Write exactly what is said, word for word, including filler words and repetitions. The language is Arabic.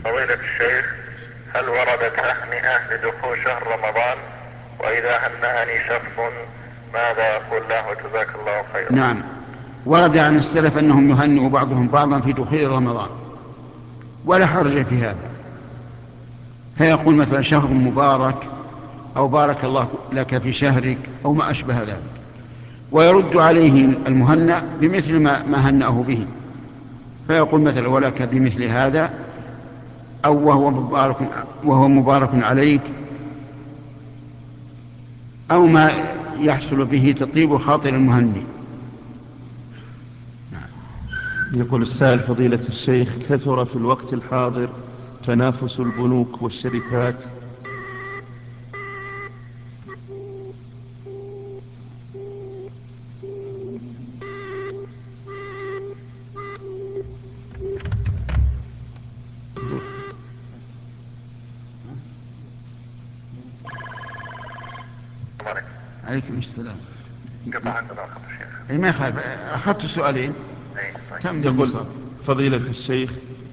فضيلة الشيخ، هل ورد تهنئة لدخول شهر رمضان؟ وإذا هنأني شخص ماذا أقول له؟ جزاك الله خيرا. نعم، ورد عن السلف أنهم يهنئ بعضهم بعضا في دخول رمضان، ولا حرج في هذا، فيقول مثلا شهر مبارك، أو بارك الله لك في شهرك، أو ما أشبه ذلك، ويرد عليه المهنأ بمثل ما, ما هنأه به، فيقول مثلا ولك بمثل هذا، أو وهو مبارك, وهو مبارك عليك، أو ما يحصل به تطيب خاطر المهنئ. يقول السائل فضيلة الشيخ: كثر في الوقت الحاضر تنافس البنوك والشركات عليكم السلام. قطع عندنا آخر شيخ. ما يخالف، أخذت سؤالين. أي طيب. يقول فضيلة الشيخ: